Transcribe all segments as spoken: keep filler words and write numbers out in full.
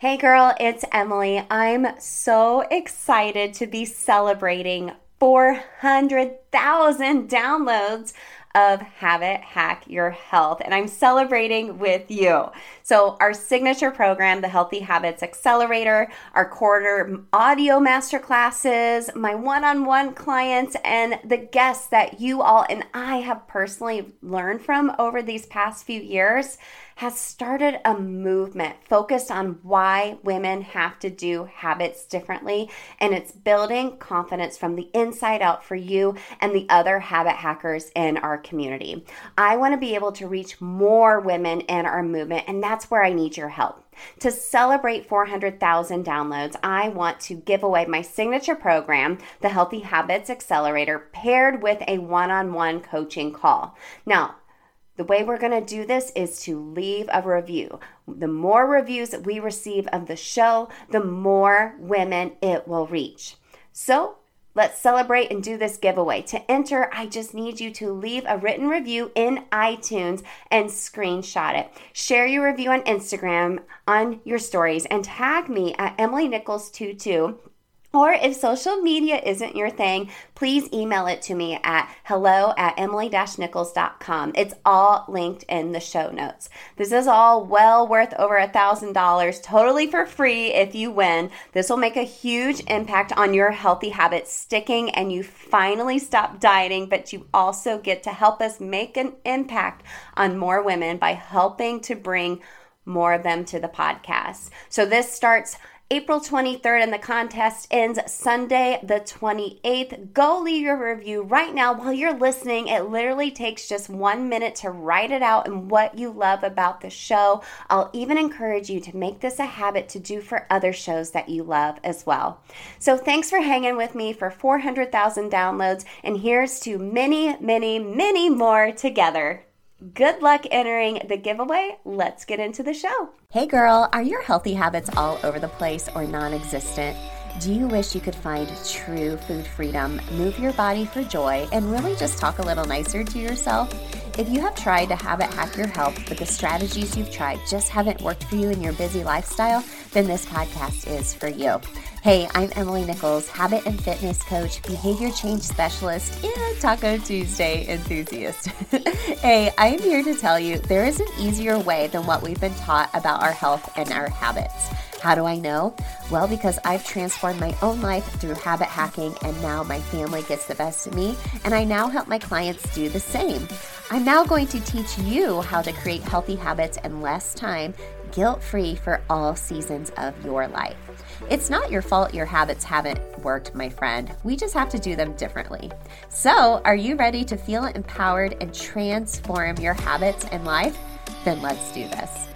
Hey girl, it's Emily. I'm so excited to be celebrating four hundred thousand downloads of Habit Hack Your Health, and I'm celebrating with you. So our signature program, the Healthy Habits Accelerator, our quarter audio masterclasses, my one-on-one clients, and the guests that you all and I have personally learned from over these past few years has started a movement focused on why women have to do habits differently, and it's building confidence from the inside out for you and the other habit hackers in our community. I want to be able to reach more women in our movement, and that's where I need your help. To celebrate four hundred thousand downloads, I want to give away my signature program, the Healthy Habits Accelerator, paired with a one-on-one coaching call. Now, the way we're going to do this is to leave a review. The more reviews that we receive of the show, the more women it will reach. So let's celebrate and do this giveaway. To enter, I just need you to leave a written review in iTunes and screenshot it. Share your review on Instagram on your stories and tag me at Emily Nichols twenty-two. Or if social media isn't your thing, please email it to me at hello at emily dash nichols dot com. It's all linked in the show notes. This is all well worth over a thousand dollars, totally for free if you win. This will make a huge impact on your healthy habits sticking and you finally stop dieting, but you also get to help us make an impact on more women by helping to bring more of them to the podcast. So this starts April twenty-third, and the contest ends Sunday the twenty-eighth. Go leave your review right now while you're listening. It literally takes just one minute to write it out and what you love about the show. I'll even encourage you to make this a habit to do for other shows that you love as well. So thanks for hanging with me for four hundred thousand downloads, and here's to many, many, many more together. Good luck entering the giveaway. Let's get into the show. Hey girl, are your healthy habits all over the place or non-existent? Do you wish you could find true food freedom, move your body for joy, and really just talk a little nicer to yourself? If you have tried to habit hack your health, but the strategies you've tried just haven't worked for you in your busy lifestyle, then this podcast is for you. Hey, I'm Emily Nichols, habit and fitness coach, behavior change specialist, and Taco Tuesday enthusiast. Hey, I'm here to tell you there is an easier way than what we've been taught about our health and our habits. How do I know? Well, because I've transformed my own life through habit hacking, and now my family gets the best of me, and I now help my clients do the same. I'm now going to teach you how to create healthy habits in less time, guilt-free for all seasons of your life. It's not your fault your habits haven't worked, my friend. We just have to do them differently. So, are you ready to feel empowered and transform your habits and life? Then let's do this.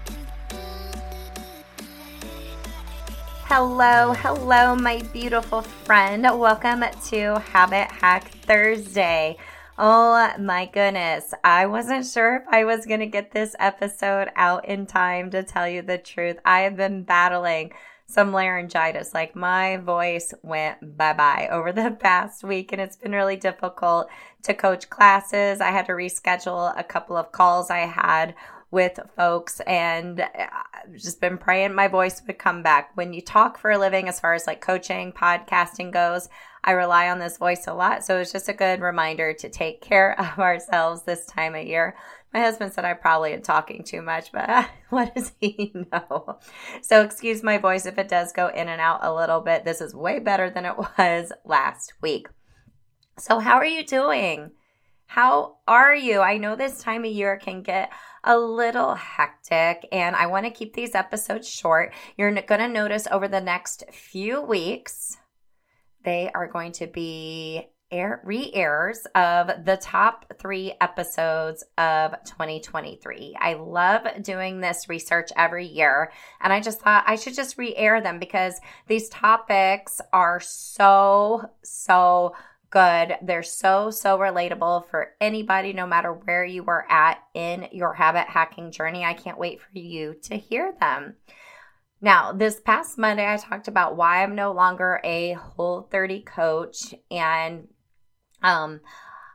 Hello, hello, my beautiful friend. Welcome to Habit Hack Thursday. Oh my goodness. I wasn't sure if I was going to get this episode out in time, to tell you the truth. I have been battling some laryngitis. Like, my voice went bye-bye over the past week, and it's been really difficult to coach classes. I had to reschedule a couple of calls I had with folks, and I've just been praying my voice would come back. When you talk for a living, as far as like coaching, podcasting goes, I rely on this voice a lot. So it's just a good reminder to take care of ourselves this time of year. My husband said I probably am talking too much, but what does he know? So excuse my voice if it does go in and out a little bit. This is way better than it was last week. So how are you doing? How are you? I know this time of year can get a little hectic, and I want to keep these episodes short. You're going to notice over the next few weeks, they are going to be air, re-airs of the top three episodes of twenty twenty-three. I love doing this research every year, and I just thought I should just re-air them because these topics are so, so good. They're so, so relatable for anybody, no matter where you are at in your habit hacking journey. I can't wait for you to hear them. Now, this past Monday, I talked about why I'm no longer a Whole thirty coach, and um,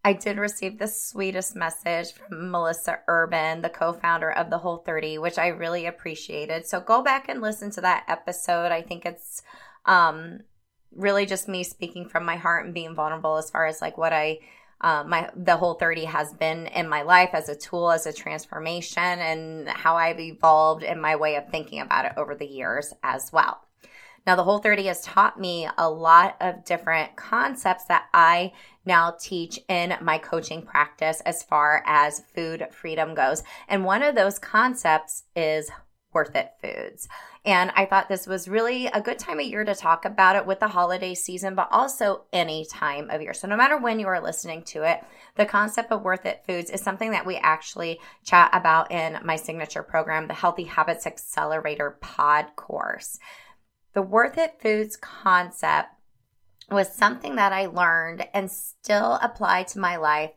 I did receive the sweetest message from Melissa Urban, the co-founder of the Whole thirty, which I really appreciated. So go back and listen to that episode. I think it's um, really just me speaking from my heart and being vulnerable as far as like what I, uh, my the Whole thirty has been in my life as a tool, as a transformation, and how I've evolved in my way of thinking about it over the years as well. Now, the Whole thirty has taught me a lot of different concepts that I now teach in my coaching practice as far as food freedom goes. And one of those concepts is worth it foods. And I thought this was really a good time of year to talk about it with the holiday season, but also any time of year. So no matter when you are listening to it, the concept of worth it foods is something that we actually chat about in my signature program, the Healthy Habits Accelerator Pod course. The worth it foods concept was something that I learned and still apply to my life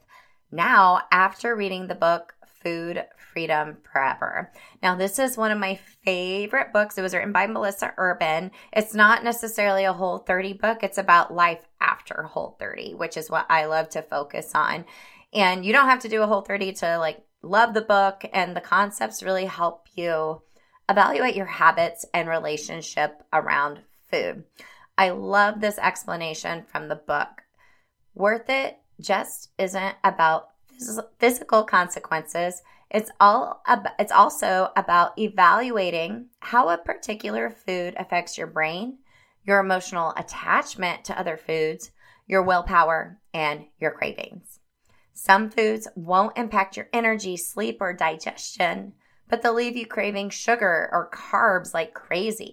now after reading the book Food Freedom Forever. Now, this is one of my favorite books. It was written by Melissa Urban. It's not necessarily a Whole thirty book. It's about life after Whole thirty, which is what I love to focus on. And you don't have to do a Whole thirty to like love the book, and the concepts really help you evaluate your habits and relationship around food. I love this explanation from the book. Worth it just isn't about phys- physical consequences. It's all ab- it's also about evaluating how a particular food affects your brain, your emotional attachment to other foods, your willpower, and your cravings. Some foods won't impact your energy, sleep, or digestion, but they'll leave you craving sugar or carbs like crazy.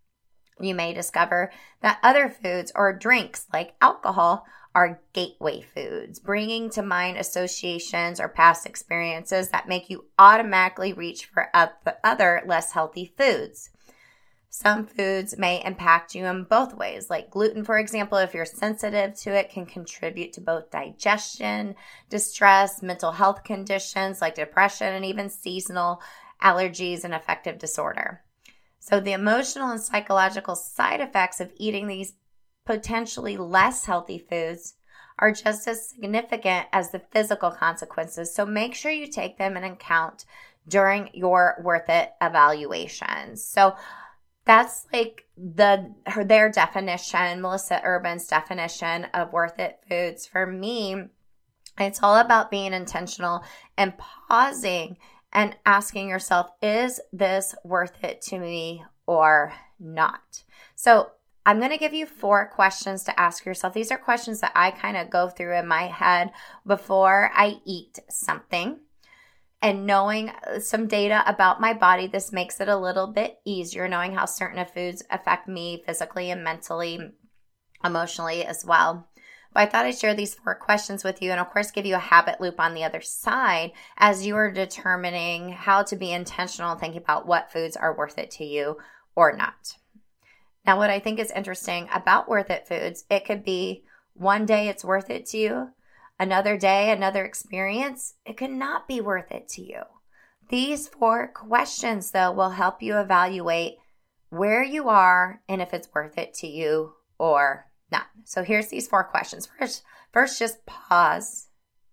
You may discover that other foods or drinks like alcohol are gateway foods, bringing to mind associations or past experiences that make you automatically reach for other less healthy foods. Some foods may impact you in both ways, like gluten, for example, if you're sensitive to it, can contribute to both digestion, distress, mental health conditions like depression, and even seasonal allergies and affective disorder. So the emotional and psychological side effects of eating these potentially less healthy foods are just as significant as the physical consequences. So make sure you take them into account during your worth it evaluations. So that's like the her their definition, Melissa Urban's definition of worth it foods. For me, it's all about being intentional and pausing and asking yourself, is this worth it to me or not? So I'm going to give you four questions to ask yourself. These are questions that I kind of go through in my head before I eat something. And knowing some data about my body, this makes it a little bit easier, knowing how certain foods affect me physically and mentally, emotionally as well. But I thought I'd share these four questions with you and, of course, give you a habit loop on the other side as you are determining how to be intentional thinking about what foods are worth it to you or not. Now, what I think is interesting about worth it foods, it could be one day it's worth it to you. Another day, another experience, it could not be worth it to you. These four questions, though, will help you evaluate where you are and if it's worth it to you or not. So here's these four questions. First, first just pause,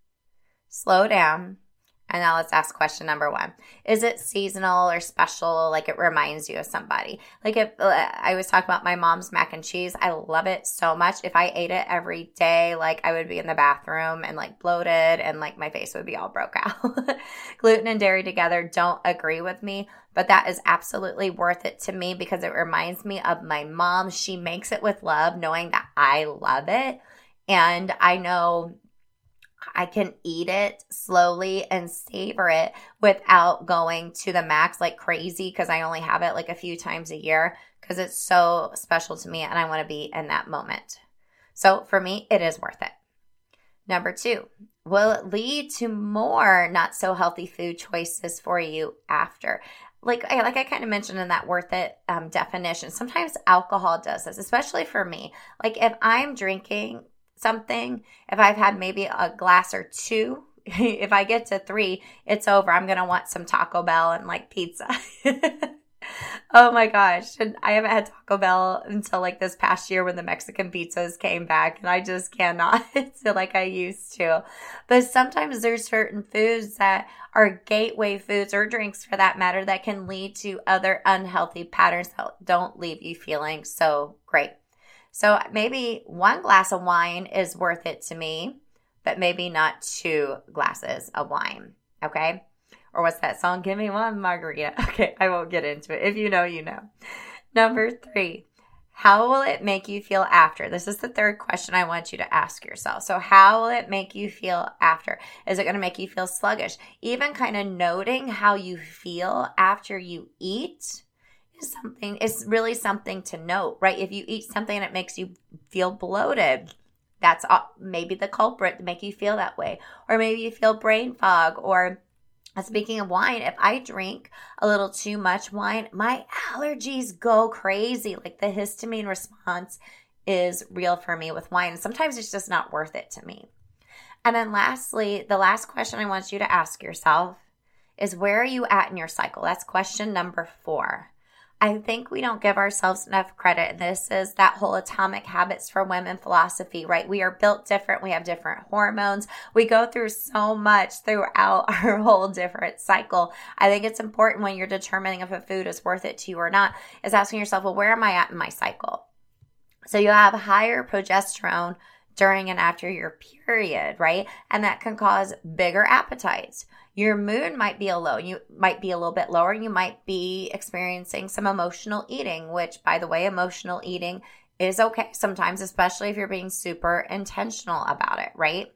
slow down, and now let's ask question number one. Is it seasonal or special, like it reminds you of somebody? Like if uh, I was talking about my mom's mac and cheese, I love it so much. If I ate it every day, like I would be in the bathroom and like bloated and like my face would be all broke out. Gluten and dairy together don't agree with me, but that is absolutely worth it to me because it reminds me of my mom. She makes it with love, knowing that I love it. And I know I can eat it slowly and savor it without going to the max like crazy because I only have it like a few times a year because it's so special to me and I want to be in that moment. So for me, it is worth it. Number two, will it lead to more not so healthy food choices for you after? Like, like I kind of mentioned in that worth it um, definition, sometimes alcohol does this, especially for me. Like if I'm drinking something, if I've had maybe a glass or two, if I get to three, it's over. I'm going to want some Taco Bell and like pizza. Oh my gosh. And I haven't had Taco Bell until like this past year when the Mexican pizzas came back, and I just cannot feel like I used to. But sometimes there's certain foods that are gateway foods, or drinks for that matter, that can lead to other unhealthy patterns that don't leave you feeling so great. So maybe one glass of wine is worth it to me, but maybe not two glasses of wine. Okay? Or what's that song? Give me one margarita. Okay, I won't get into it. If you know, you know. Number three, how will it make you feel after? This is the third question I want you to ask yourself. So how will it make you feel after? Is it going to make you feel sluggish? Even kind of noting how you feel after you eat is something, it's really something to note, right? If you eat something and it makes you feel bloated, that's maybe the culprit to make you feel that way. Or maybe you feel brain fog, or speaking of wine, if I drink a little too much wine, my allergies go crazy. Like the histamine response is real for me with wine. And sometimes it's just not worth it to me. And then lastly, the last question I want you to ask yourself is, where are you at in your cycle? That's question number four. I think we don't give ourselves enough credit. And this is that whole Atomic Habits for Women philosophy, right? We are built different. We have different hormones. We go through so much throughout our whole different cycle. I think it's important when you're determining if a food is worth it to you or not, is asking yourself, well, where am I at in my cycle? So you have higher progesterone during and after your period, right? And that can cause bigger appetites. Your mood might be a low. You might be a little bit lower. You might be experiencing some emotional eating, which, by the way, emotional eating is okay sometimes, especially if you're being super intentional about it, right?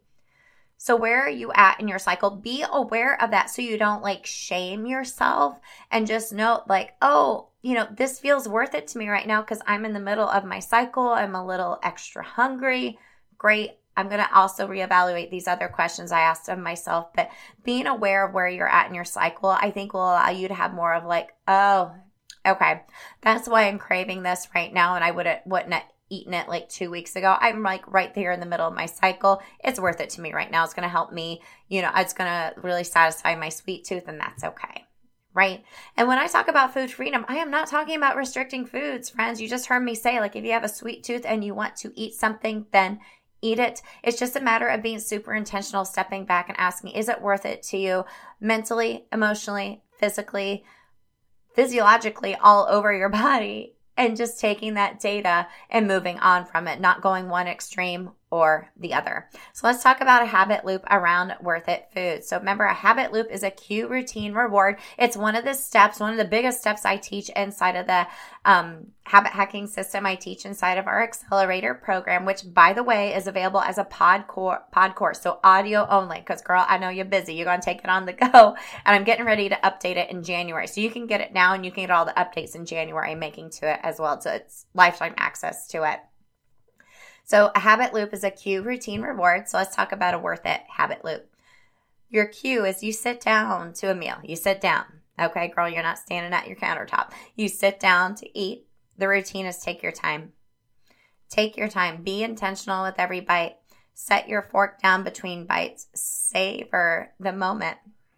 So where are you at in your cycle? Be aware of that so you don't like shame yourself, and just note like, oh, you know, this feels worth it to me right now because I'm in the middle of my cycle. I'm a little extra hungry. Great. I'm going to also reevaluate these other questions I asked of myself, but being aware of where you're at in your cycle, I think will allow you to have more of like, oh, okay, that's why I'm craving this right now. And I wouldn't, wouldn't have eaten it like two weeks ago. I'm like right there in the middle of my cycle. It's worth it to me right now. It's going to help me, you know, it's going to really satisfy my sweet tooth, and that's okay. Right? And when I talk about food freedom, I am not talking about restricting foods, friends. You just heard me say, like, if you have a sweet tooth and you want to eat something, then eat it. It's just a matter of being super intentional, stepping back and asking, is it worth it to you mentally, emotionally, physically, physiologically, all over your body, and just taking that data and moving on from it, not going one extreme or the other. So let's talk about a habit loop around worth it foods. So remember, a habit loop is a cue, routine, reward. It's one of the steps, one of the biggest steps I teach inside of the um, habit hacking system I teach inside of our accelerator program, which, by the way, is available as a pod, cor- pod course. So audio only, because girl, I know you're busy. You're going to take it on the go, and I'm getting ready to update it in January. So you can get it now, and you can get all the updates in January making to it as well. So it's lifetime access to it. So a habit loop is a cue, routine, reward. So let's talk about a worth it habit loop. Your cue is you sit down to a meal. You sit down. Okay, girl, you're not standing at your countertop. You sit down to eat. The routine is take your time. Take your time. Be intentional with every bite. Set your fork down between bites. Savor the moment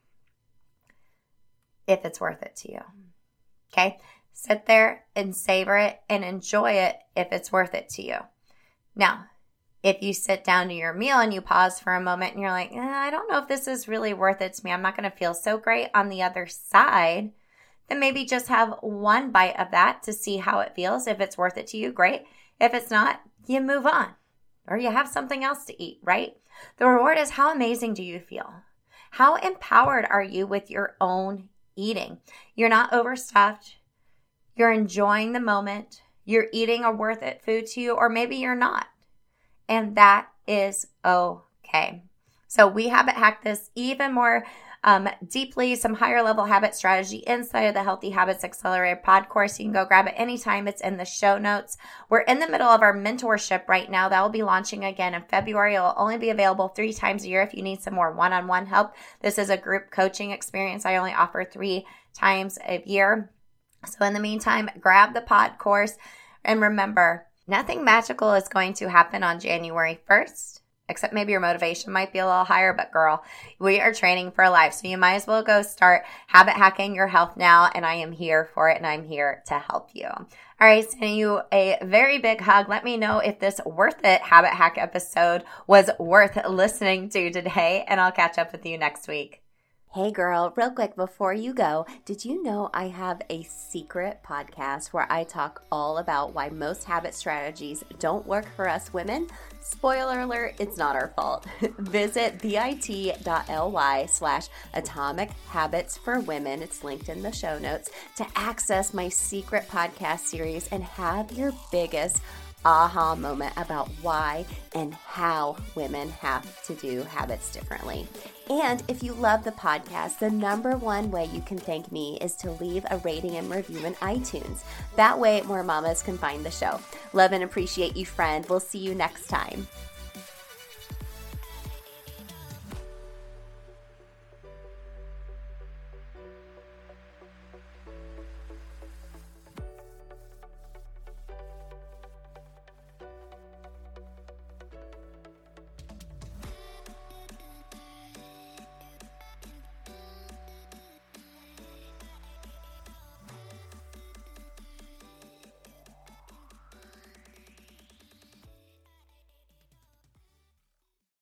if it's worth it to you. Okay? Sit there and savor it and enjoy it if it's worth it to you. Now, if you sit down to your meal and you pause for a moment and you're like, eh, I don't know if this is really worth it to me, I'm not going to feel so great on the other side, then maybe just have one bite of that to see how it feels. If it's worth it to you, great. If it's not, you move on, or you have something else to eat, right? The reward is, how amazing do you feel? How empowered are you with your own eating? You're not overstuffed. You're enjoying the moment. You're eating a worth it food to you, or maybe you're not. And that is okay. So we habit hack this even more um, deeply, some higher level habit strategy inside of the Healthy Habits Accelerator pod course. You can go grab it anytime. It's in the show notes. We're in the middle of our mentorship right now. That will be launching again in February. It will only be available three times a year if you need some more one-on-one help. This is a group coaching experience I only offer three times a year. So in the meantime, grab the pod course, and remember, nothing magical is going to happen on January first. except maybe your motivation might be a little higher, but girl, we are training for life. So you might as well go start habit hacking your health now. And I am here for it, and I'm here to help you. All right, sending you a very big hug. Let me know if this Worth It habit hack episode was worth listening to today, and I'll catch up with you next week. Hey girl, real quick before you go, did you know I have a secret podcast where I talk all about why most habit strategies don't work for us women? Spoiler alert, it's not our fault. Visit bit.ly slash atomic habits for women. It's linked in the show notes to access my secret podcast series and have your biggest aha moment about why and how women have to do habits differently. And if you love the podcast, the number one way you can thank me is to leave a rating and review in iTunes. That way, more mamas can find the show. Love and appreciate you, friend. We'll see you next time.